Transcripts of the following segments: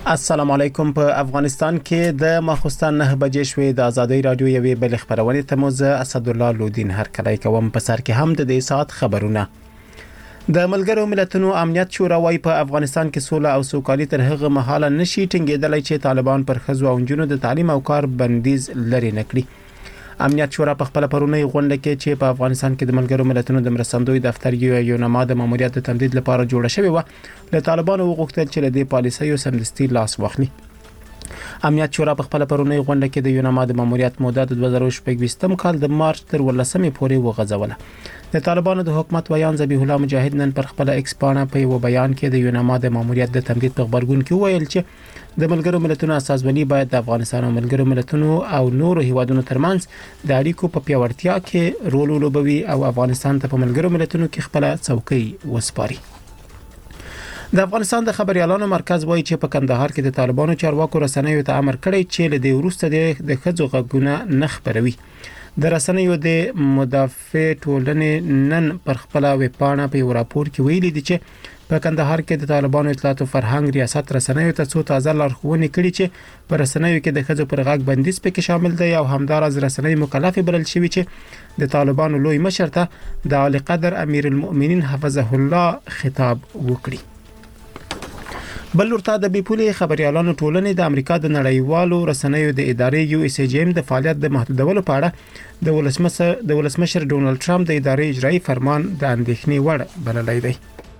السلام علیکم. په افغانستان کې د ماخوستن 9 بجې شوې د ازادي رادیو یوې بل خبرونه ته موزه اسد الله لودین هر کله کوم په سر کې هم د دې سات خبرونه. د ملګرو ملتونو امنیت شورا وايي په افغانستان کې سوله او سوکالي تر هغه مهاله نشي ټینګېدلای چې طالبان پر ښځو او نجونو د تعلیم او کار بندیز لري نکړي. امنیت شورا په خپل پرونی غونډه کې چې په افغانستان کې د ملګرو ملتونو د مرستندوی دفتر یو نامه د ماموریت د تمدید لپاره جوړه شوې و، له طالبانو وغوښتل چې له دې پالیسیو سمدستي لاس واخلي. امنیت شورا په خپل پرونی غونډه کې د یو نامه د ماموریت موده د 2020 کال د مارچ تر 18 پورې وغځوله. د طالبانو د حکومت ویان ذبیح الله مجاهد نن پر خپل ایکس پاڼه په یو بیان کې د یو نامه د ماموریت د تمدید په خبرګون کې ویل چې د ملګرو ملتونو اساسبني باید د افغانستان او ملګرو ملتونو او نورو هیوادونو ترمنځ د اړیکو په پیاوړتیا کې رول ولوبوي او افغانستان ته په ملګرو ملتونو کې خپل څوکۍ وسپاري. د افغانستان د خبريالانو مرکز وایي چې په کندهار کې د طالبانو چارواکو رسنیو ته امر کړی چې له دې وروسته د ښځو غږونه نه خبروي. د رسنیو د مدافع ټولنې نن پر خپل ویبپاڼه په یو راپور کې ویلي دي چې په کندهار کې د طالبانو اطلاعات او فرهنګ ریاست رسنیو ته څو تازه لارښوونې کړي چې په رسنیو کې د ښځو پر غږ بندیز پکې شامل دی او همدارس رسنۍ مکلف بلل شوی چې د طالبانو لوی مشر ته د اعلی قدر امیر المؤمنین حفظه الله خطاب وکړي. بل ورته د بیپولې خبريالانو ټولنې د امریکا د نړیوالو رسنیو د ادارې USAGM د فعالیت د محدودولو په اړه د ولسمشر ډونالد ټرمپ د ادارې اجرایی فرمان د اندېښنې وړ بللی دی.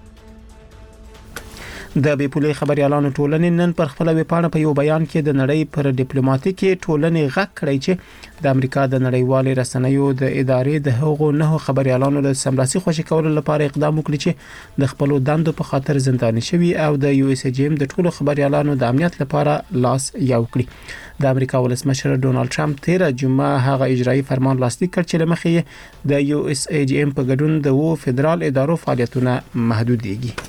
د بیپولې خبريالانو ټولنې نن پر خپل ویبپاڼه په یو بیان کې د نړۍ پر ډیپلوماټیکي ټولنې غږ کړی چې د امریکا د نړیوالې رسنیو د ادارې د هغو نه خبريالانو له سملاسي خوشي کولو لپاره اقدام وکړي چې د خپل دندو په خاطر زنداني شوي او د USAGM د ټولو خبريالانو د امنیت لپاره لاس یو کړي. د امریکا ولسمشر ډونالد ټرمپ 13 جمعه هغه اجرایی فرمان لاسلیک کړ چې لمخې د USAGM په ګډون د فدرال ادارو فعالیتونه محدودېږي.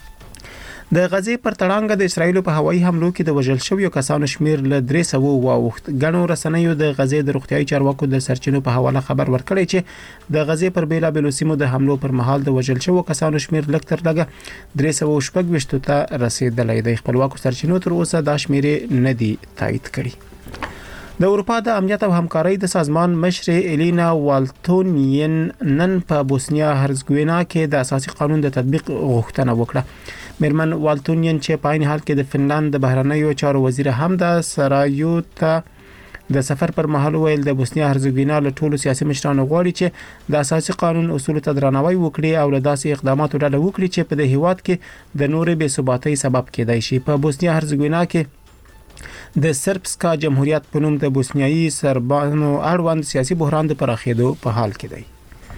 د غزې پر تړانګه د اسرایل په هوایي حملو کې د وژل شویو کسانو شمیر له 300 واوښت. غنو رسنیو د غزې د روغتيایي چارواکو د سرچینو په حواله خبر ورکړی چې د غزې پر بیلابېلو سیمو د حملو پر مهال د وژل شویو کسانو شمیر لږ تر لږه 326 ته رسیدلی دی. خپلواکو سرچینو تر اوسه دا شمیر نه دی تایید کړی. د اروپا د امنیت او همکارۍ د سازمان مشر الینا والتونین نن په بوسنیا هرزګوینا کې د اساسي قانون د تطبیق غوښتنه وکړه. میرمن والتونین چې په عین حال کې د فنلند د بهرنیو چارو وزیر هم د سرایو ته د سفر پر مهال ویل د بوسنیا هرزګوینا له ټولو سیاسي مشرانو غواړي چې د اساسي قانون اصولو ته درناوی وکړي او له داسې اقداماتو ډډه وکړي چې په د هیواد کې د نورې بې ثباتۍ سبب کېدای شي. په بوسنیا هرزګوینا کې د سربسکا جمهوریت په نوم د بوسنیایي سربانو اړوند سیاسي بحران د پراخېدو په حال کې دی.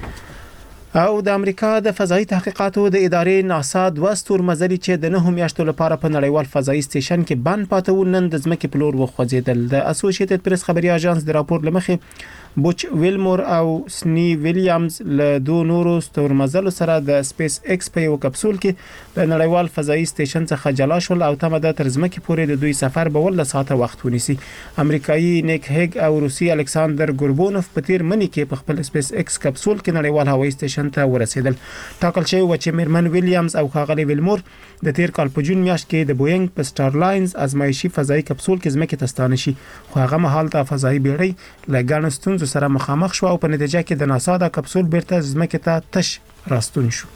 او د امریکا د فضایي تحقیقاتو د ادارې ناسا 2 ستورمزلي چې د 9 میاشتو لپاره په نړیوال فضایي سټیشن کې بند پاتې و نن د ځمکې په لور وخوځېدل. د اسوسییټډ پریس خبري اژانس د راپور لمخې بوچ ویلمور او سنی ویلیامز له 2 نورو ستورمزلو سره د سپیس ایکس په یو کپسول کې د نړیوال فضایي سټیشن څخه جلا شول او تمه ده تر ځمکې پورې د دوی سفر به ول ساعته وخت ونیسي. امریکایي نیک هیګ او روسي الکساندر ګوربونوف په تیر منی کې په خپل سپیس ایکس کپسول کې نړیوال هوایي سټیشن ته ورسېدل. ټاکل شوی و چې میرمن ویلیامز او ښاغلي ویلمور د تیر کال په جون میاشت کې د بوینګ په سټارلاینز ازمایشي فضایي کپسول کې ځمکې ته ستانه شي، خو هغه مهال د فضایي بیړۍ له ګڼو ستونزو سره مخامخ شو او په نتیجه کې د ناسا د کپسول بیرته ځمکې ته تش راستون شو.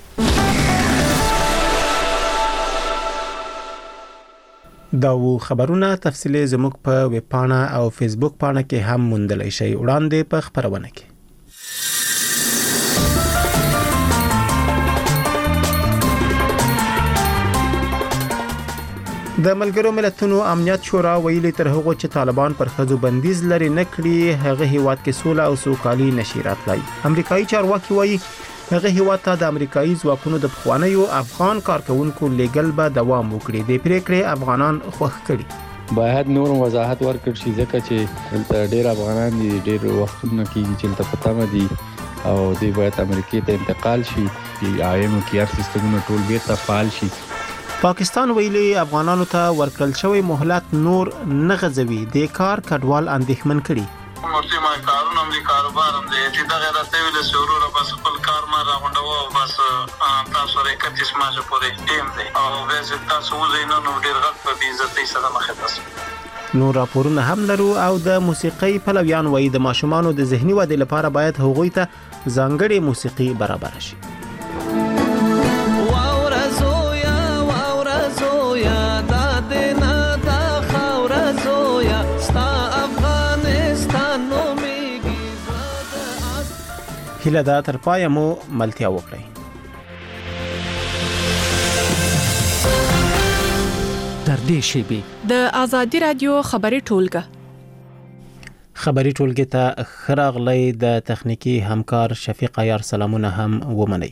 دا خبرونه تفصیلی زموږ په ویب پاڼه او فیسبوک پاڼه کې هم موندلی شئ. وړاندې په خبرونه کې د ملګرو ملتونو امنیت شورا ویلي تر هغه چې طالبان پر ښځو بندیز لري نکړي هغه هیواد کې سوله او سوکالي نشي راتلای. امریکایي چارواکي وایي هغه هیواد ته د امریکایي ځواکونو د پخوانیو افغان کارکونکو لیګل به دوام وکړي. د پریکړې افغانان خوښ کړي. باید نور وضاحت ورکړ شي ځکه چې ډېر افغانان دي ډېر وختونه کېږي چې تل پتامه دي او دوی باید امریکای ته انتقال شي چې آیم کیار سیستمونه ټول بیرته فعال شي. پاکستان ویلي افغانانو ته ورکړل شوی مهلت نور نه غځوي. د کار کډوال اندېښمن کړي. مرتي ما کارونه هم دي کاروبار هم دي چې دغه راته ویل سورو را بس خپل کار ما راغونډو بس تاسو لري 31 مارچ پورې ټیم دی او ویسه تاسو وزینو نو ډیر غټ په بي عزتۍ سره مخه تاسو نور راپورونه هم لرو او د موسیقۍ پلویان وایي د ماشومانو د ذهني ودې لپاره باید هغوی ته ځانګړې موسیقي برابر شي. هیله ده تر پایه مو ملتیا وکړئ. تر دې شیبې د آزادی رادیو خبري ټولګه ته خراغلی د تخنیکی همکار شفیق عیار سلامونه هم ومنئ.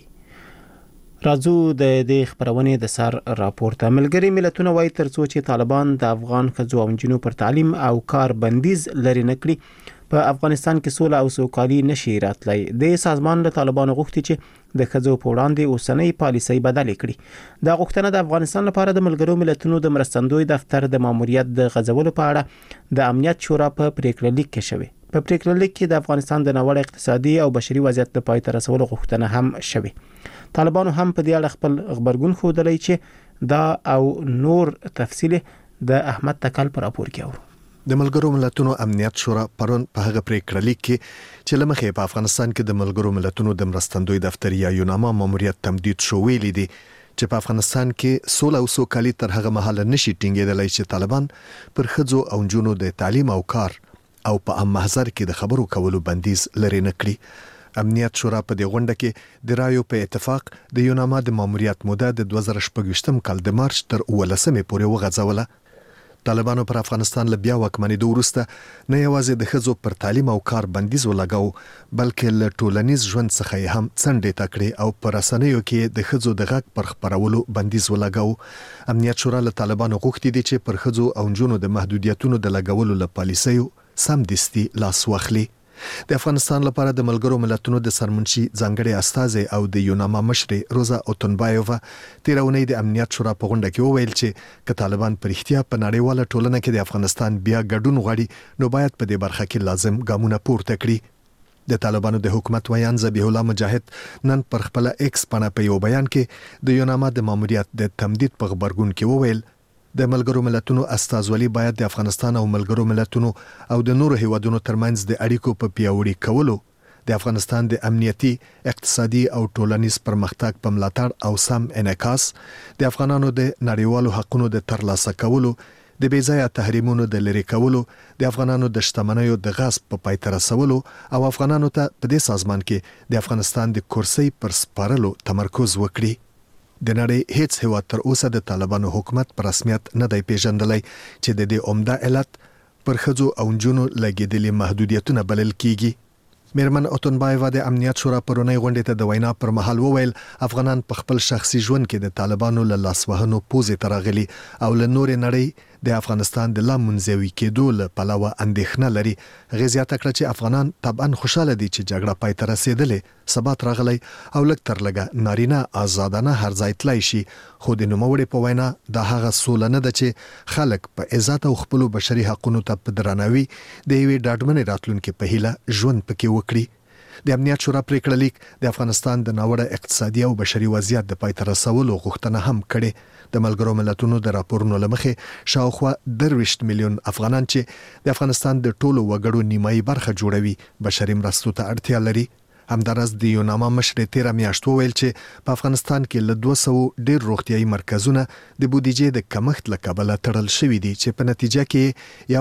راځو د دې خبرونې د سر راپورته. ملګری ملتونه وایي ترڅو چې طالبان د افغان ښځو او نجونو پر تعلیم او کار بندیز لري نکړي په افغانستان کې سوله او سوکالي نشي راتلی. د سازمان له طالبانو غوښتي چې د ښځو په وړاندې اوسنۍ پالیسۍ بدلې کړي. دا غوښتنه د افغانستان لپاره د ملګرو ملتونو د مرستندوی دفتر د ماموریت د غځولو په اړه د امنیت شورا په پریکړه لیک کې شوی. په پریکړه لیک کې د افغانستان د ناوړه اقتصادي او بشري وضعیت د پای ته رسولو غوښتنه هم شوی. طالبانو هم په دې اړه خپل خبرګون ښودلی چې دا او نور تفصیل د احمد تکل پر راپور کې اورو. د ملګرو ملتونو امنیت شورا پرون په هغه پریکړه لیک کې چې لمخې په افغانستان کې د ملګرو ملتونو د مرستندوی دفتر یا یوناما ماموریت تمدید شو ویلي دي چې په افغانستان کې سوله او سوکالي تر هغه مهاله نشي ټینګېدلی چې طالبان پر ښځو او نجونو د تعلیم او کار او په عام محضر کې د خبرو کولو بندیز لري نکړي. امنیت شورا په دې غونډه کې د رایو په اتفاق د یوناما د ماموریت موده د 2014 کال د مارچ تر 18 پورې وغځوله. طالبانو پر افغانستان له بیا واکمنېدو وروسته نه یوازې د ښځو پر تعلیم او کار بندیز ولګاو بلکې له ټولنیز ژوند څخه یې هم څنډې ته کړې او پر رسنیو کې د ښځو د غږ پر خپرولو بندیز ولګاو. امنیت شورا له طالبانو غوښتي دي چې پر ښځو او نجونو د محدودیتونو د لګولو له پالیسیو سمدستي لاس واخلي. د افغانستان لپاره د ملګرو ملتونو د سرمنشي ځانګړي استازي او د یوناما مشر روزا اوتونبایووا تیرونی د امنیت شورا په غونډه کې وویل چې که طالبان پر احتیا په نړیواله ټولنه کې د افغانستان بیا ګډون غواړي نو باید په دې برخه کې لازم ګامونه پورته کړي. د طالبانو د حکومت ویان ذبیح الله مجاهد نن پر خپل ایکس باندې په یو بیان کې د یوناما د ماموریت د تمدید په خبرګون کې وویل د ملګرو ملتونو استازولي باید د افغانستان او ملګرو ملتونو او د نورو هیوادونو ترمنځ د اړیکو په پیاوړي کولو د افغانستان د امنیتي، اقتصادي او ټولنیز پرمختګ په ملاتړ او سم انعکاس، د افغانانو د نړیوالو حقوقو د ترلاسه کولو، د بیځایه تحریمونو د لری کولو، د افغانانو د شتمنیو د غصب په پای ته رسولو او افغانانو ته په دې سازمان کې د افغانستان د کرسي پر سپارلو تمرکز وکړي. د نړۍ هیڅ هیواد تر اوسه د طالبانو حکومت پر رسمیت نه دی پیژندلی چې د دې عمده علت پر ښځو او نجونو لګېدلي محدودیتونه بلل کیږي. میرمن اوتونبایووا د امنیت شورا پرونی غونډې ته د وینا پر مهال وویل افغانان په خپل شخصي ژوند کې د طالبانو له لاسوهنو پوزې ته راغلي او له نورې نړۍ د افغانستان د لا منزوي کېدو له پلوه اندېښنه لري. هغې زیاته کړه چې افغانان طبعا خوشاله دي چې جګړه پای ته رسېدلې، ثبات راغلی او لږ تر لږه نارینه آزادانه هر ځای تللی شي، خو د نوموړې په وینا دا هغه سوله نه ده چې خلک په عزت او خپلو بشري حقونو ته په درناوي د یوې ډاډمنې راتلونکې په هیله ژوند پکې وکړي. د امنیت شورا پریکړه لیک د افغانستان د ناوړه اقتصادي او بشري وضعیت د پای ته رسولو غوښتنه هم کړې. د ملګرو ملتونو د راپورونو لمخې شاوخوا 23 میلیون افغانان چې د افغانستان د ټولو وګړو نیمایي برخه جوړوي بشري مرستو ته اړتیا لري. همدارس د یوناما مشر تیر میاشت وویل چې په افغانستان کې له 200 ډیر روغتيایي مرکزونه د بودیجې د کمښت له کبله تړل شوي دي چې په نتیجه کې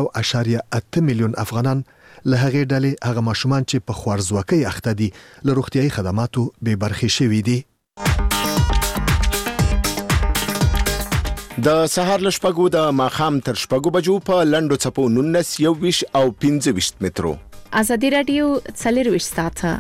1.8 میلیون افغانان له هغې ډلې هغه ماشومان چې په خوارځواکۍ اخته دي له روغتيایي خدماتو بې برخې شوي دي. د سهار له شپږو د ماښام تر شپږو بجو په لنډو څپو 19 21 او 25 مترو. آزادی رادیو 24 ساعته.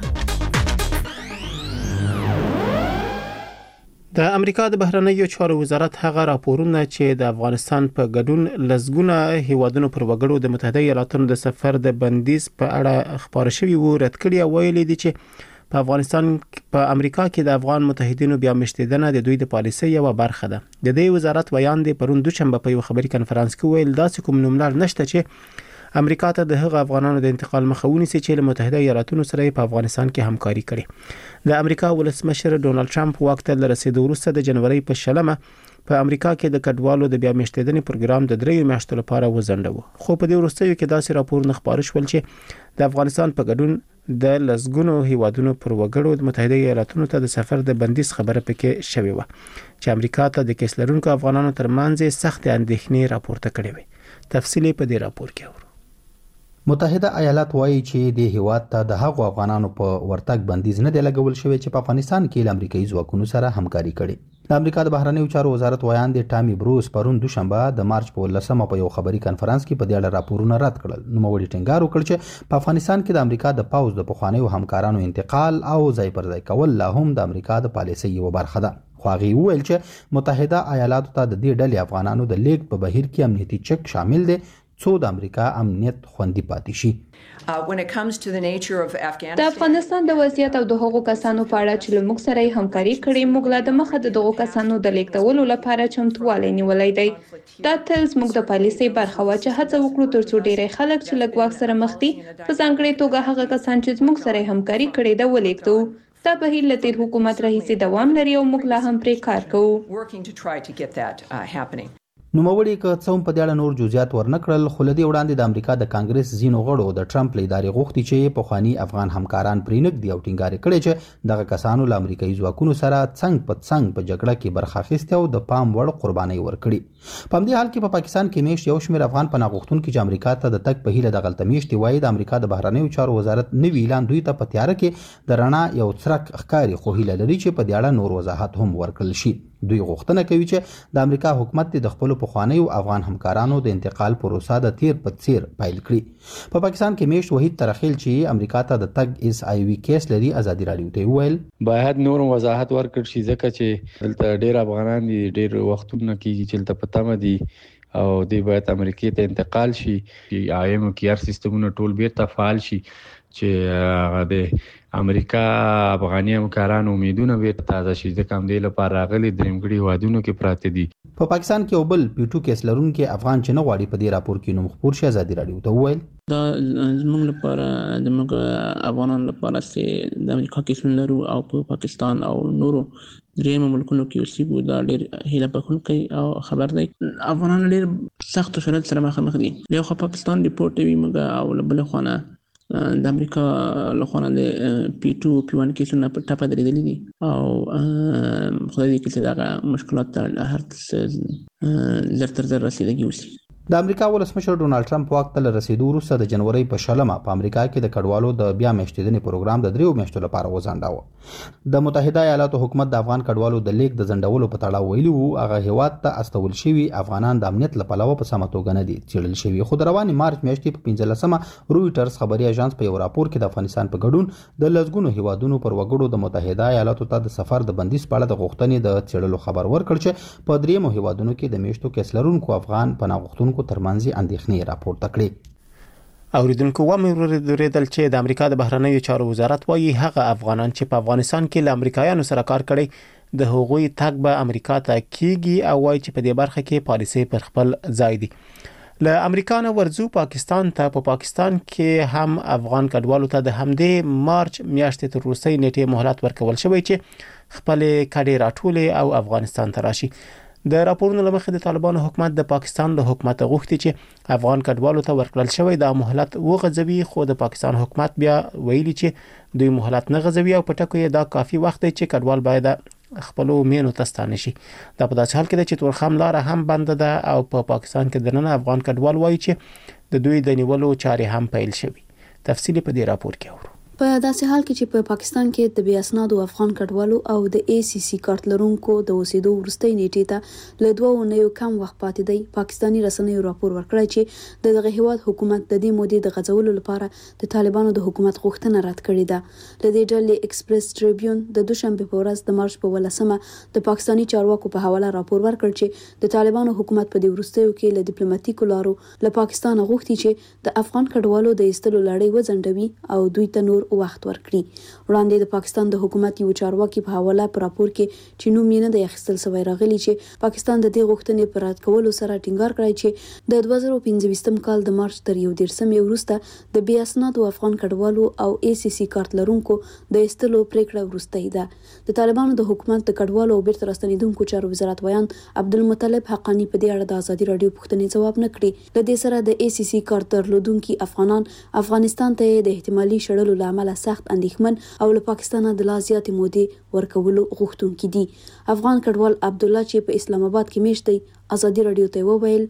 د امریکا د بهرنیو چارو وزارت هغه راپورونه چې د افغانستان په ګډون لزګونه هیوادونو پر وګړو د متحده ایالاتونو د سفر د بندیز په اړه خبر شوی وو رد کړی او ویلي دي چې په افغانستان په امریکا کې د افغان متحدینو بیا مشتیدنه د دوی د پالیسۍ یو برخه ده. د دې وزارت بیان دی پرون دوشنبه په یو خبري کانفرنس کې ویل داسې کوم نوملړ نشته چې امریکا ته د هغه افغانانو د انتقال مخه ونیسي چې له متحده ایالاتونو سره په افغانستان کې همکاري کړي. د امریکا ولسمشر ډونالد ټرمپ واک ته رسیدو وروسته د جنوري په شلمه په امریکا کې د کډوالو د بیا میشتېدنې پروګرام د 3 میاشتو لپاره وزندو. خو په دې وروستیو کې داسې راپورونه خپاره شول چې د افغانستان په ګډون د لسګونو هیوادونو پر وګړو د متحده ایالاتونو ته د سفر د بندیز خبره پکې شوې و چې امریکا ته د کیس لرونکو افغانانو ترمنځ سخت اندېښنې راپورته کړې وې. تفصیل په دې راپور کې اورو. متحده ایالات وایي چې د هیواد ته د هغو افغانانو په ورتګ بندیز نه دی لګول شوی چې په افغانستان کې له امریکایي ځواکونو سره همکاري کړي. د امریکا د بهرنیو چارو وزارت وایان د ټامي بروس پرون دوشنبه د مارچ په 18مه په یو خبري کانفرنس کې په دې اړه راپورونه رد کړل. نوموړي ټینګار وکړ چې په افغانستان کې د امریکا د پاوز د پخوانیو همکارانو انتقال او ځای پر ځای کول لا هم د امریکا د پالیسۍ یوه برخه ده. خو هغه وویل چې متحده ایالاتو ته د دې ډلې افغانانو د لیږد په بهیر کې امنیتي چک شامل دی څو د امریکا امنیت خوندي پاتې شي. د افغانستان د وضعیت او د هغو کسانو په اړه چې له موږ سره همکاري کړې، موږ لا د مخه د دغو کسانو د لیږدولو لپاره چمتووالی نیولی دی. دا تل زموږ د پالیسۍ برخه وه چې هڅه وکړو ترڅو ډیری خلک چې له ګواښ سره مخ دي، په ځانګړې توګه هغه کسان چې زموږ سره همکاري کړې ده، ولیږدوو. دا بهیر له تیر حکومت راهیسې دوام لري او موږ لا هم پرې کار کوو. نوموړي که څه هم په دې اړه نور جزئیات ورنکړل، خو له دې وړاندې د امریکا د کانګرس ځینو غړو د ټرمپ له ادارې غوښتي چې پخواني افغان همکاران پرې نږدي او ټینګار کړي چې دغه کسانو له امریکایي ځواکونو سره څنګ په څنګ په جګړه کې برخه اخیستې او د پام وړ قربانۍ ورکړي. په همدې حال کې په پاکستان کې میشت یو شمېر افغان پناه غوښتونکي چې امریکا ته د تګ په هیله دغلته میشتي وایي د امریکا د بهرنیو چارو وزارت نوي اعلان دوی ته په تیاره کې د رڼا یو څرک ښکاري، خو هیله لري چې په دې اړه نور وضاحت هم ورکړل شي. دوی غوښتنه کوي چې د امریکا حکومت د خپل پخوانیو افغان همکارانو د انتقال پروسه د تیر په څیر پیل کړي. په پاکستان کې میشت وحید ترخیل چې امریکا ته د تګ اس آی وی کیس لري ازادي رادیو ته ویل باید نور وضاحت ورکړ شي ځکه چې دلته ډیر افغانان دي، ډیر وختونه کېږي چې دلته پته مدي او دی باید امریکای ته انتقال شي، ایم کیار سیستمونه ټول بیرته فعال شي چې د امریکا افغاني همکارانو امیدونه بیرته تازه شي ځکه هم دې لپاره راغلي درېمګړي هیوادونو کې پراته دي. په پاکستان کې یو بل پیټو کیس لرونکي افغان چې نه غواړي په دې راپور کې نوم خپور شي ازادي رادیو ته وویل دا زموږ لپاره زموږ افغانانو لپاره چې د امریکا کیسونه لرو او په پاکستان او نورو درېیمو ملکونو کې اوسېږو دا ډېر هیله بښونکی او خبر دی. افغانان ډېر سختو شرایطو سره مخامخ دي. له یو خوا پاکستان ریپورټ کوي موږ او له بلې خوا نه د امریکا له خوا نه د پی2 پی1 کیسونه په ټپه درېدلي دي او خدای دې کړي چې دغه مشکلات ته هر څه زر تر زر رسیدګي وشي. د امریکا ولسمشر ډونالد ټرمپ واک ته رسیدو وروسته د جنوري په 16مه په امریکا کې د کډوالو د بیا میشتېدنې پروګرام د 3 میاشتو لپاره وځنډاوه. د متحده ایالاتو حکومت د افغان کډوالو د لیک د ځنډولو په تړاو ویلي وو هغه هیواد ته استول شوي افغانان د امنیت لپاره په سمه توګه نه دي څېړل شوي. خو د روانې مارچ میاشتې په 15مه رويټرز خبري اژانس په یو راپور کې د افغانستان په ګډون د لسګونو هیوادونو پر وګړو د متحده ایالاتو ته د سفر د بندیز په اړه د غوښتنې د څېړلو خبر ورکړ چې په درېیمو هیوادونو کې د میشتو کیس لرونکو افغان پناه غوښتونکو ترمنځ اندېښنې راپورته کړې. اوریدونکو ومریدل چې د امریکا د بهرنیو چارو وزارت وایي هغه افغانان چې په افغانستان کې له امریکایانو سره کار کړي د هغوی تګ به امریکا ته کیږي او وایي چې په دې برخه کې پالیسي پر خپل ځای دي. له امریکا نه ورځو پاکستان ته. په پاکستان کې هم افغان کډوالو ته د همدې مارچ میاشتې تر وروستۍ نیټې مهلت ورکول شوی چې خپل کډې راټولې او افغانستان ته راشي. د راپورونو لمخې د طالبانو حکومت د پاکستان له حکومت غوښتي چې افغان کډوالو ته ورکړل شوی د مهلت وغځوي، خو د پاکستان حکومت بیا ویلي چې دوی مهلت نه غځوي او په ټکو یې دا کافي وخت دی چې کډوال باید خپل مینو ته ستانه شي. دا په داسې حال کې ده چې تورخم لار هم بنده ده او په پاکستان کې دننه افغان کډوال وایي چې د دوی د نیولو چارې هم پیل شوي. تفصیل په دې راپور کې اورو. په داسې حال کې چې په پاکستان کې د بې اسنادو افغان کډوالو او د ACC کارت لرونکو د اوسېدو وروستۍ نیټې ته له 2 اونیو کم وخت پاتې دی، پاکستاني رسنیو راپور ورکړی چې دغه هیواد حکومت د دې مودې د غځولو لپاره د طالبانو د حکومت غوښتنه رد کړې ده. له دې ډلې ایکسپریس ټریبیون د دوشنبه په ورځ د مارچ په 18مه د پاکستاني چارواکو په حواله راپور ورکړ چې د طالبانو حکومت په دې وروستیو کې له ډیپلوماټیکو لارو له پاکستان غوښتي چې د افغان کډوالو د ایستلو لړۍ وځنډوي او دوی ته نور وخت ورکړي. وړاندې د پاکستان د حکومت یو چارواکي په حواله پر راپور کې چې نوم یې نه دی اخیستل سوی راغلی چې پاکستان د دې غوښتنې پر رد کولو سره ټینګار کړی چې د 2015 کال د مارچ تر 11 وروسته د بې اسنادو افغان کډوالو او ACC کارت لرونکو د ایستلو پریکړه وروستۍ ده. د طالبانو د حکومت د کډوالو او بیرته راستنیدونکو چارو وزارت ویان عبدالمطلب حقانی په دې اړه د ازادي راډیو پوښتنې ځواب نه کړي. د دې سره د ACC کارت درلودونکي افغانان افغانستان ته د احتمالي شړلو لامل سخت اندېښمن او له پاکستانه د لا زیاتې مودې ورکولو غوښتونکي دي. افغان کډوال عبدالله چې په اسلام آباد کې میشت دی ازادي راډیو ته وویل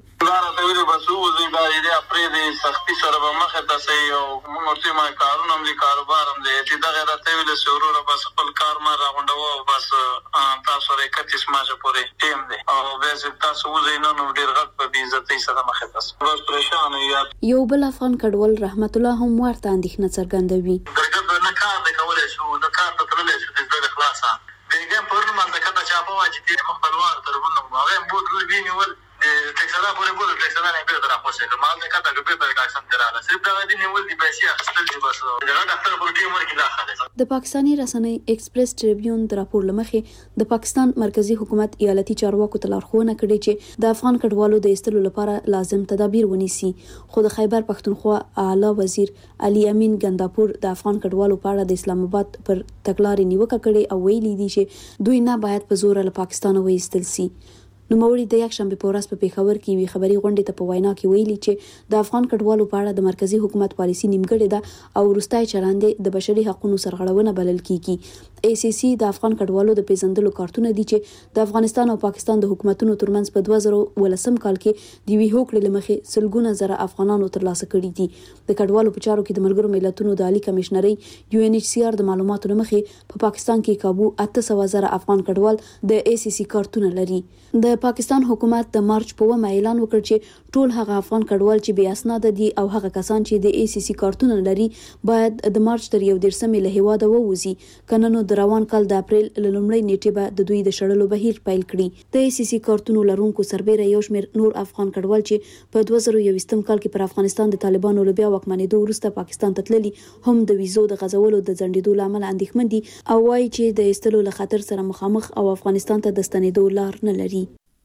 سختی سره به مخه تاسو یو مورتي ما کارونه هم دي کاروبار هم دي چې دا غیرت ویل سرور بس خپل کار ما راغونډو بس تاسو لري کتیس ماجه پورې ټیم دي او به تاسو وزینو نو ډیر غټ په عزت سره مخه تاسو بس پریشان یو بل افغان کډوال رحمت الله هم ورته اندېښنه څرګندوي. درګه نه کار د کولای شو د کار ته تللی شو د خلاصه دیګه پرونه ما د کته چا په واجب دي مخبلوار ترونه هغه بود وینول ټیکسلا پورې بوله ټیکسلا نه به درا خوشاله مال د کته به به ټاکسن تراله صرف دا دي نیول دي پیسې اخستل دي بس دا ډاکټر پر ټیم ورکی داخله. د پاکستاني رسنۍ ایکسپریس ټریبیون د راپور لمخې د پاکستان مرکزی حکومت ایالتي چارواکو ته لارښوونه کړې چې د افغان کډوالو د ایستلو لپاره لازم تدابیر ونیسي. خو د خیبر پښتونخوا اعلی وزیر علي امین ګنداپور د افغان کډوالو په اړه د اسلام آباد پر تګلارې نیوکه کړې او ویلي دي چې دوی نه باید په زور له پاکستان وایستل سي. نوموړي د یکشنبه په ورځ په پیښور کې وی خبري غونډې ته په وینا کې ویلي چې د افغان کډوالو په اړه د مرکزی حکومت پالیسي نیمګړې ده او وروستۍ چلند د بشري حقوقو سرغړونه بلل کیږي. ACC د افغان کډوالو د پیژندلو کارتونه دي چې د افغانستان او پاکستان د حکومتونو ترمنځ په 2018 کال کې د وی هوکړې لمخې سلګونه زره افغانانو ترلاسه کړي دي. د کډوالو په چارو کې د ملګرو ملتونو د عالی کمشنري UNHCR د معلوماتو لمخې په پاکستان کې کابو 800 زره افغان کډوال د ACC کارتونه لري. د پاکستان حکومت د مارچ په 1 اعلان وکړ چې ټول هغه افغان کډوال چې بې اسناد دي او هغه کسان چې د ACC کارتونه لري باید د مارچ تر 11 له هیواده ووزي. کنه نو د روان کال د اپریل له لومړۍ نیټې به د دوی د شړلو بهیر پیل کړي. د ACC کارتونو لرونکو سربېره یو شمېر نور افغان کډوال چې په 2021 کال کې پر افغانستان د طالبانو له بیا واکمنېدو وروسته پاکستان ته تللي هم د ویزو د غځولو د ځنډېدو لامل اندېښمن دي او وايي چې د ایستلو له خطر سره مخامخ او افغانستان ته د ستنېدو لار نه لري.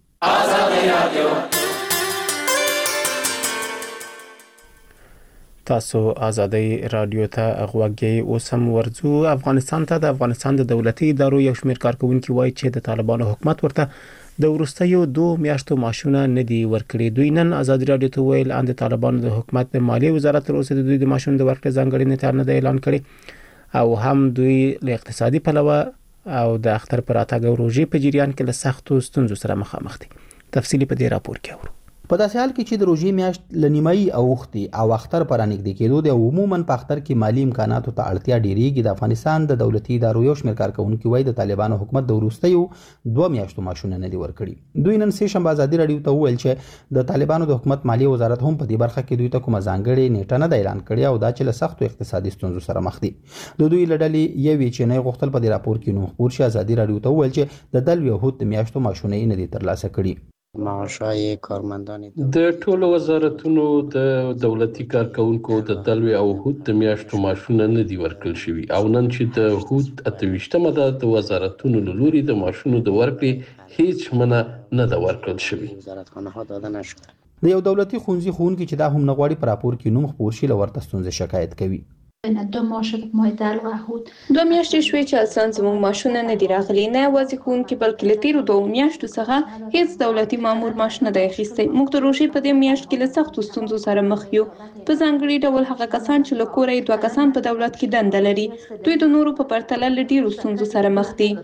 تاسو ازادي رادیو ته غوږی اوس هم ورځو. افغانستان ته د افغانستان د دولتي ادارو یو شمېر کارکونکي وایي چې د طالبانو حکومت ورته د وروستیو 2 میاشتو معاشونه نه دي ورکړي. دوی نن ازادي رادیو ته ویل ان د طالبانو د حکومت د مالیې وزارت تر اوسه د دوی د معاشونو د ورکړې ځانګړي نه نه اعلان کړي او هم دوی له اقتصادي پلوه او د اختر پر اتګ او روزي په جریان کې له سختو ستونزو سره مخامخ دي. تفصیلی په دې راپور کې اورو. په داسې حال کې چې د روزي میاشت لنیمایي اوختي او اختر پر انګد کېدو د عموما په اختر کې مالی امکاناتو ته اړتیا ډیریږي. د افغانستان د دولتي ادارو یو شمېر کارکونکي وایي د طالبانو حکومت د وروستیو 2 میاشتو معاشونه نه دي ورکړي. دوی نن سه شنبه ازادي رادیو ته وویل چې د طالبانو د حکومت مالی وزارت هم په دې برخه کې دوی ته کومه ځانګړې نیټه نه اعلان کړې او دا چې له سختو اقتصادي ستونزو سره مخ دي. د دوی لړلې یوې چې نه غوښتل په دې راپور کې نو خبر شي. ازادي رادیو ته وویل چې د دل یهود د میاشتو معاشونه نه دي ترلاسه کړي. معاشای کارمندان د ټولو وزارتونو د دولتي کارکونکو د دلوي او هوت د میاشتو معاشونه نه دي ورکړل شوي او نن چې د هوت 28مه د وزارتونو لوري د معاشونو د ورکړې هیڅ منه نه د ورکړل شوي. وزارتخانه ها داده نشد. د یو دولتي ښوونځي ښوونکي چې دا هم نه غواړي په راپور کې نوم خپور شي له ورته ستونزې شکایت کوي. 2 میاشتې شوې چې اصلا زموږ معاشونه نه دي راغلي. نه یوازې ښوونکي بلکې له تیرو 2 میاشتو څخه هیڅ دولتي مامور معاش نه دی اخیستی. موږ د روژې په دې میاشت کې له سختو ستونزو سره مخ یو. په ځانګړي ډول هغه کسان چې له کوره یې 2 کسان په دولت کې دنده لري دوی د نورو په پرتله له ډیرو ستونزو سره مخ دي.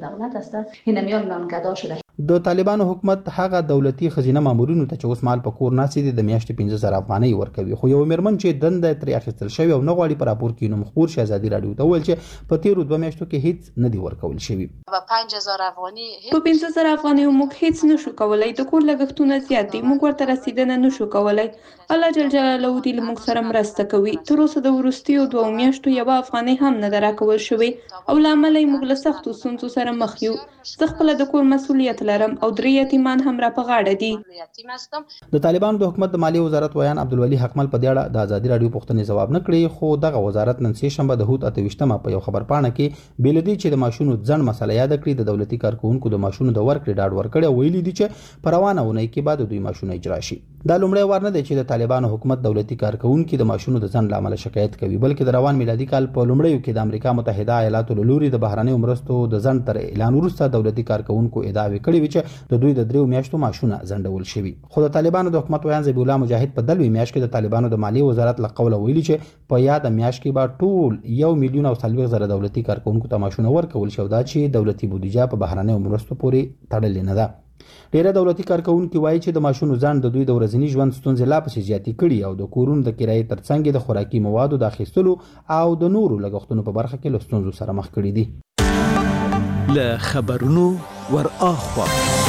د طالبانو حکومت هغه دولتي خزینه مامورینو ته چې اوس مال په کور ناسي دي د میاشتې 15000 افغانۍ ورکوي. خو یو مرمن چې دنده ترې اخیستل شوی او نه غواړي په راپور کې نوم خبر شي. ازادي رادیو ته ویل چې په تیرو 2 میاشتو کې هیڅ نه دی ورکول شوی. په 5000 افغانۍ موږ هیڅ نشو کولای. د کور لګښتونه زیات دي. موږ ورته رسیدنه نشو کولای. الله جل جلاله دې موږ سره مرسته کوي. تر اوسه د ورستیو 2 میاشتو یو افغانۍ هم نه دراکول شوی او لامل یې موږ له سختو ستونزو سره مخ یو. زه خپل د کور مسؤلیت لرم او 3 یتیمان هم را په غاړه دي. د طالبانو د حکومت د مالیې وزارت ویان عبدالولي حقمل په دې اړه د ازادي رادیو پوښتنې ځواب نه کړی، خو دغه وزارت نن سه شنبه د هوت 28مه په یو خبرپاڼه کې بلدي چې د ماشونو ځنډ مسله یاد کړې د دولتي کارکونکو د ماشونو د ورکړې ډاډ ورکړی، ویلي دي چې په روانه اونۍ کې بعد دوی ماشونه اجرا شي. دا لومړی وار نه دی چې د طالبانو حکومت دولتي کارکونکو د ماشونو د ځنډ لامل شکایت کوي، بلکې د روان میلادي کال په لومړیو کې د امریکا متحده ایالاتو له لوري د بهرنیو مرستو د ځنډ تر اعلان وروسته دولتي کارکونکو ادعاوې کړې وې چې د دوی د 3 میاشتو ماشونه ځنډول شوي. خو د طالبانو د حکومت ویان ذبیح الله مجاهد په دلوي میاشت کې د طالبانو د مالیې وزارت له قوله ویلي چې په یاد میاشت کې به ټول 1,40,000 دولتي کارکونکو ته ماشونه ورکول شي، دا چې دولتي بودیجه په بهرنیو مرستو پورې تړلې نه ده. ډیره دولتي کارکونکو وایي چې د ماشونو ځنډ د دوی د ورځني ژوند ستونزې لا پسې زیاتې کړي او د کورونو د کرایې ترڅنګ د خوراکي موادو د اخیستلو او د نورو لګښتونو په برخه کې له ستونزو سره مخ کړي دي. له خبرونو ور اخوا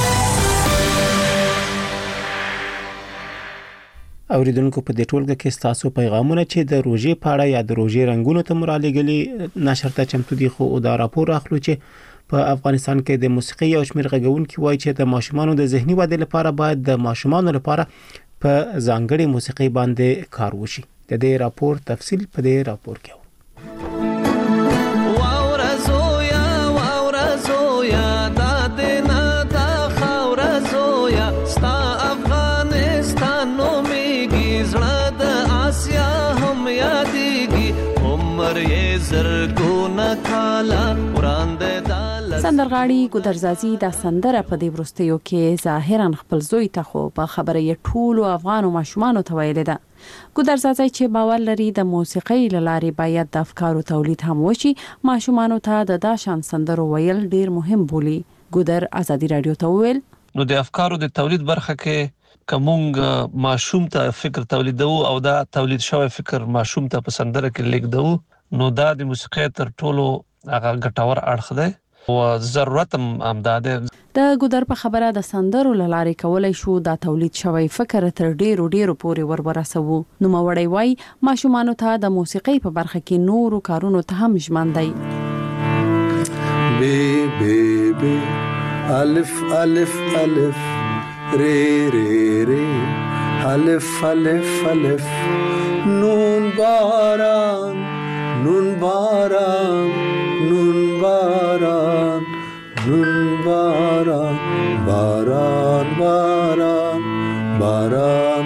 اوریدونکو په دې ټولګه کې ستاسو پیغامونه چې د روزي پاړه یا د روزي رنگونو ته مرالېګلي نشر ته چمتو دي، خو دا راپور اخلو چې په افغانستان کې د موسیقي او شمیر غږونکو وایي چې د ماشومانو د ذهني ودې لپاره باید د ماشومانو لپاره په ځانګړي موسیقي باندې کار وشي. د دې راپور تفصیل په دې راپور کې سندرغاړي ګودرزازي د سندره په دې ورستیو کې ظاهرا خپل زوی ته خو په خبره یې ټولو افغان ماشومانو ته ویل ده. ګودرزازي چې باور لري د موسیقۍ لارې باید د افکارو تولید هم وشي، ماشومانو ته د داشان سندرو ویل ډیر مهم بولي. ګودر ازادي رادیو ته ویل نو د افکارو د تولید برخه کې کومنګ ماشوم ته فکر تولیدو او دا تولید شوی فکر ماشوم ته په سندره کې لیکدو، نو دا د موسیقۍ تر ټولو هغه ګټور اړخ دی او ضرورت هم ده. د ګودر په خبره د سندرو لارې کولای شو دا تولید شوی فکر تر ډیرو پورې ورسوو. نو موړی وای ماشومانو ته د موسیقۍ په برخه کې نورو کارونو ته هم ژمن دی. بی بی بی الف الف الف ری ری ری الف الف الف نون باران نون باران نون باران نون باران باران باران باران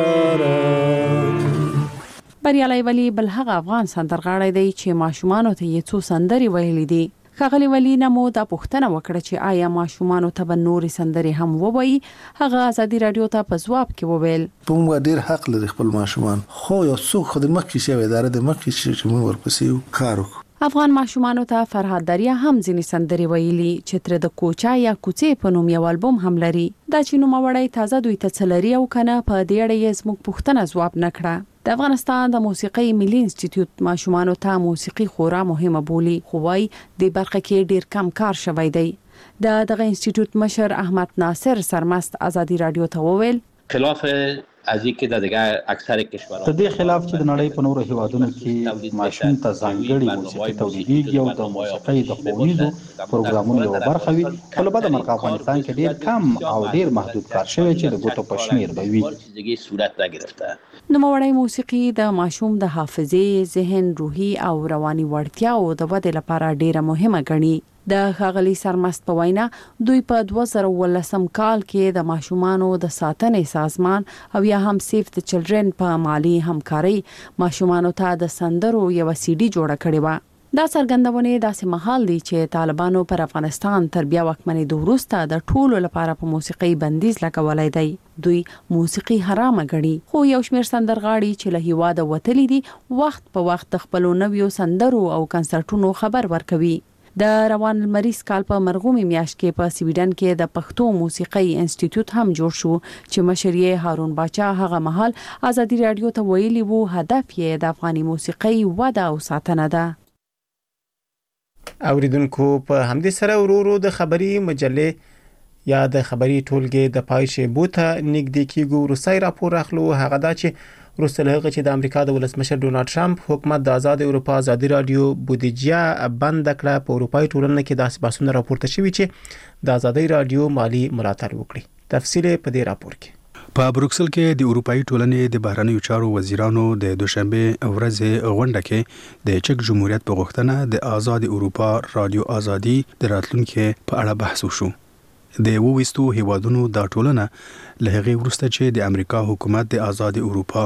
باران. بریالي ولی بل هغه افغان سندرغاړی دی چې ماشومانو ته یې څو سندري ویلي دي. ښاغلي ولی نمو دا پوښتنه وکړه چې آیا ماشومانو ته به نورې سندري هم ووایي. هغه ازادي رادیو ته په ځواب کې وویل په موږ ډیر حق لري خپل ماشومان، خو یو څوک خو د مخکې شوی اداره د مخکې چې موږ ورپسې کار وکړو. افغان ماشومانو ته فرهاد دریا هم ځینې سندري ویلي چې تر د کوچا یا کوڅې په نوم یو البوم هم لري. دا چې نوموړی تازه دوی ته څه لري او کنه په دې اړه یې زموږ پوښتنه ځواب نه کړه. د افغانستان د موسیقۍ ملي انسټیټیوټ ماشومانو ته موسیقي خورا مهمه بولي، خو وايي د برخه کې ډیر کم کار شوی دی. دغه انسټیټیوټ مشر احمد ناصر سرمست ازادي رادیو ته وویل خلاف از اینکه د دیگه اکثر کشورها د دې خلاف چې د نړۍ په نورو هیوادونو کې ماشوم ته ځانګړي موسیقي تولیدېږي او د موسیقۍ د ښوونیزو پروګرامونو یوه برخه وي، خو له بده مرغه افغانستان کې ډیر کم او ډیر محدود کار شوی چې د ګوتو په شمیر به وي. نوموړی موسیقي د ماشوم د حافظې، ذهن، روحي او رواني وړتیاو د ودې لپاره ډیره مهمه ګڼي. د ښاغلي سرمست په وینا دوی په 2019 کال کې د ماشومانو د ساتنې سازمان او یا هم سیف د چلډرن په مالی همکاري ماشومانو ته د سندرو یو سی ډي جوړه کړې و. دا څرګندونه داسې مهال دی چې طالبانو پر افغانستان تر بیا واکمنۍ وروسته د ټولو لپاره په موسیقي بندیز لګولای دی. دوی موسیقي حرامه ګڼي، خو یو شمېر سندرغاړي چې له هیواده وتلي دي وخت په وخت د خپلو نویو سندرو او کنسرټونو خبر ورکوي. د روان المریز کال په مرغومي میاشت کې په سویډن کې د پښتو موسیقۍ انسټیټیوټ هم جوړ شو چې مشر یې هارون باچا هغه مهال ازادي رادیو ته ویلي وو هدف یې د افغاني موسیقۍ وده او ساتنه ده. اوریدونکو په همدې سره ورورو د خبري مجلې یا د خبري ټولګي د پای شیبو ته نږدې کیږو. روسي راپور اخلو هغه دا چې وروسته له هغه چې د امریکا د ولسمشر ډونالد ټرمپ حکومت د آزاد اروپا ازادي رادیو بودیجه بند کړه، په اروپאי ټولنه کې داسې بحثونه راپورته شوي چې د آزادي رادیو مالی ملاتړ وکړي. تفصیل په دې راپور کې. په بروکسل کې د اروپאי ټولنې د بهرنیو چارو وزیرانو د دوشنبه ورځې غونډه کې د چک جمهوریت په غوښتنه د آزاد اروپا رادیو ازادي د راتلونکو په اړه بحث وشو. د وويستو هیوادونو د ټولنه له هغه وروسته چې د امریکا حکومت د آزاد اروپا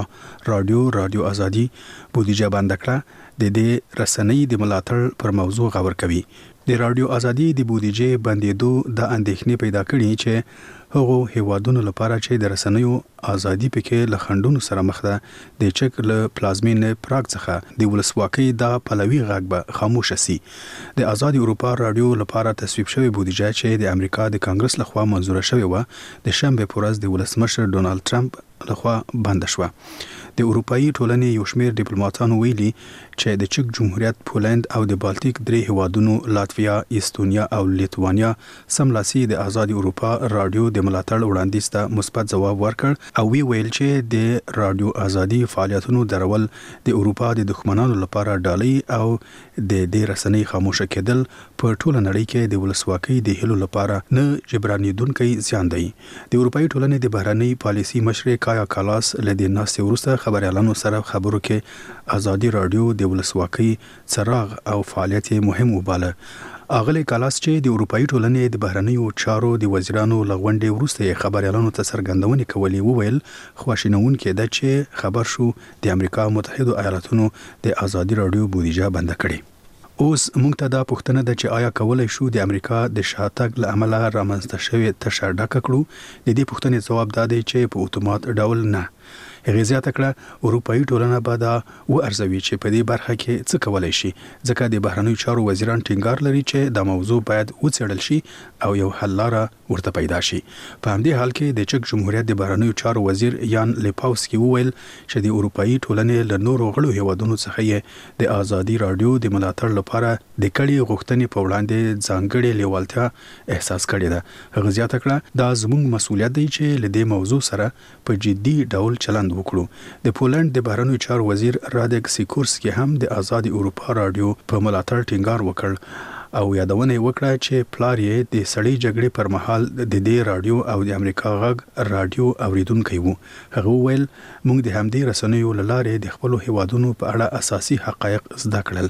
رادیو ازادي بودیجه بند کړه، د دې رسنۍ د ملاتړ پر موضوع غور کوي. د رادیو ازادي د بودیجه بندیدو د اندېښنې پیدا کړي چې هغه هیوادونو لپاره چې د رسنیو ازادي پکې له خندونو سره مخ ده، د چک له پلازمین پراګ څخه د ولسواکۍ د پلوي غږ به خاموش شي. د آزاد اروپا رادیو لپاره تصویب شوی بودیجه چې د امریکا د کانګرس لخوا منزور شوی و، د شنبه په ورځ د ولسمشر ډونالد ټرمپ لخوا بند شو. د اروپאי ټولنې یو شمېر ډیپلوماټانو ویلي چې د چک جمهوریت، پولند او د بالټیک درې هیوادونو لاتویا، ایستونیا او لیتوانیا سملاسي د آزاد اروپا رادیو د ملاتړ وړاندیز ته مثبت ځواب ورکړ او ویل چې د رادیو ازادي فعالیتونو درول د اروپا د دښمنانو لپاره ډالۍ او د دې رسنۍ خاموشه کېدل په ټوله نړۍ کې د ولسواکۍ د هلو لپاره نه جبرانیدونکي زیان دی. د اروپאי ټولنې د بهرنۍ پالیسي مشر کایا کالاس له دې ناستې وروسته خبريالانو سره خبرو کې آزادي رادیو د ولسواکۍ څراغ او فعالیت مهم وباله. اغلی کالاس چې د اروپאי ټولنې د بهرنیو چارو د وزیرانو لغونډې وروسته خبريالانو ته څرګندونې کولې، وویل خواشینون کې ده چې خبر شو د امریکا متحده ایالاتونو د آزادي رادیو بودیجه بند کړي. اوس موږ ته دا پوښتنه ده چې آیا کولای شو د امریکا د شاتګ له امله رامنځته شوی تشه ډکه کړو؟ د دې پوښتنې ځواب دا دی چې په اتومات ډول نه. هغه زیاته کړه اروپאי ټولنه به دا ارزوي چې په دې برخه کې څه کولای شي، ځکه د بهرنیو چارو وزیران ټینګار لري چې دا موضوع باید وڅېړل شي او یو حل لاره ورته پیدا شي. په همدې حال کې د چک جمهوریت د بهرنیو چارو وزیر یان لیپاوسکی وویل چې د اروپאי ټولنې له نورو غړو هیوادونو څخه یې د آزادي رادیو د ملاتړ لپاره د کړي غوښتنې په وړاندې ځانګړې لیوالتیا احساس کړې ده. هغه زیاته کړه دا زموږ مسؤلیت دی چې له دې موضوع سره په جدي ډول چلند وکړو. د پولند د بهرنیو چارو وزیر رادک سیکورسکی هم د آزاد اروپا رادیو په ملاتړ ټینګار وکړ او یادونه وکړه چې پلار یې د سړې جګړې پر مهال د دې رادیو او د امریکا غږ رادیو اوریدونکو وو. هغه ویل موږ د همدې رسنیو لاره د خپل هیوادونو په اړه اساسي حقایق زده کړل،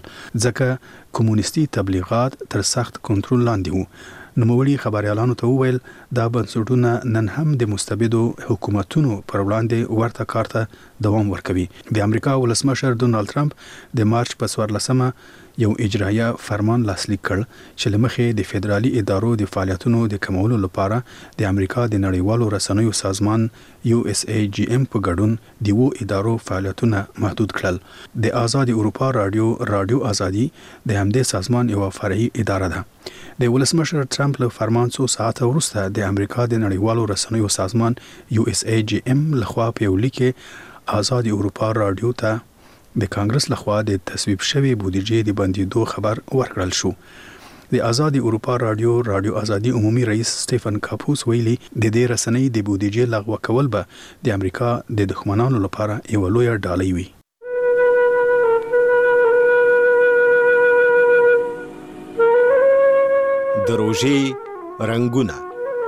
ځکه کمونیستي تبلیغات تر سخت کنټرول لاندې وو. نوموړي خبريالانو ته وویل دا بنسټونه نن هم د مستبدو حکومتونو پر وړاندې ورته کار ته دوام ورکوي. د امریکا ولسمشر ډونالد ټرمپ د مارچ په 14مه یو اجرایه فرمان لاسلیک کړ چې لمخې د فدرالي ادارو د فعالیتونو د کمولو لپاره د امریکا د نړیوالو رسنیو سازمان USAGM په ګډون د وو ادارو فعالیتونه محدود کړل. د آزاد اروپا رادیو ازادي د همدې سازمان یو فرعي اداره ده. د ولسمشر ټرمپ له فرمان څو ساعته وروسته د امریکا د نړیوالو رسنیو سازمان USAGM لخوا په یو لیک آزاد اروپا رادیو ته د کانګرس لخوا د تصویب شوی بودیجه د بندیدو خبر ورکړل شو. د آزاد اروپا رادیو ازادي عمومي رئیس سټيفن کاپوس ویلي د دې رسنۍ د بودیجه لغوه کول به د امریکا د دښمنانو لپاره یو لوی ډالۍ وي. د روژې رنگونه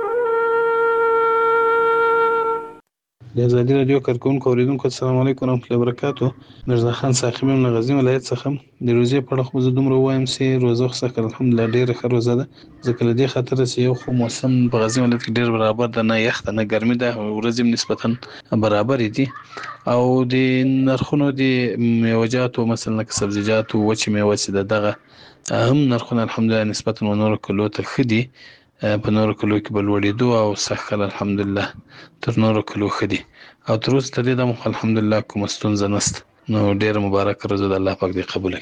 د ازادي رادیو کارکونکو اوریدونکو السلام علیکم ورحمۃ اللہ وبرکاتہ. مرزا خان صاحب له غزنی ولایت څخه د روزي په اړه خو زه دومره وایم چې روزه خو الحمدلله ډیره ښه روزه ده، ځکه له دې خاطر چې یو خو موسم په غزنی ولایت کې ډیر برابر ده، نه یخ ده نه ګرمي ده، ورځې نسبتا برابر دي او د نرخونو د میوجاتو مثلا که سبزیجاتو وچې میوه چې دغه هم نرخونه الحمدلله نسبتا نور کلو ته ښه دي، په نورو کلو کې بل وړېدو او سخل الحمدلله تر نورو کلو ښه دي او تر اوسه تر دې دمه الحمدلله کومه ستونزه نشته. نو ډېره مبارکه ورځ ده، الله پاک دې قبوله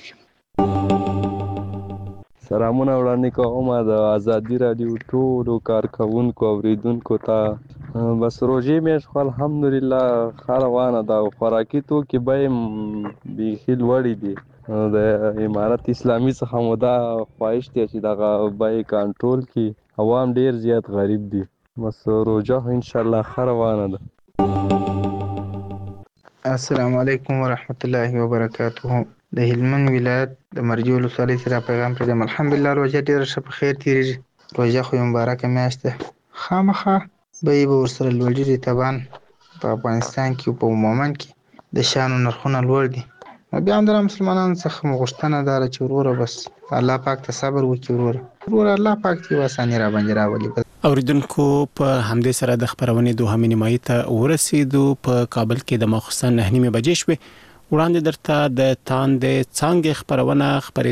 کړي. سلامونه وړاندې کوم د ازادي رادیو ټولو کارکوونکو اوریدونکو ته. بس روژې میاشت خو الحمدلله ښه روانه ده او خوراکي توکي بیې بیخي لوړې دي. د امارت اسلامي څخه مو دا خواهش دی چې دغه بیې کنټرول کړي، عوام ډیر زیات غریب دي. بس روژه انشاءالله ښه روانه ده. السلام علیکم ورحمت الله وبرکاته. د هلمند ولایت د مرجو ولسوالۍ سره پیغام پرېږدم. الحمدلله روژه ډېره ښه په خیر تېرېږي. روژه خو یوه مبارکه میاشت ده. خامخا بیې به ورسره لوړېږي. طبعا په افغانستان کې په عموما کې د شیانو نرخونه لوړ دي. بیا هم د مسلمانانو څخه مو غوښتنه دا ده چې وروره بس الله پاک ته صبر وکړي. وروره الله پاک دې یوه اساني راباندې راولي. اوریدونکو په همدې سره د خبرونې دوهمې نیمایي ته ورسېدو. په کابل کې د ماخوستن 9:30 بجې شوې. وړاندې درته د تاندې څانګې خبرونه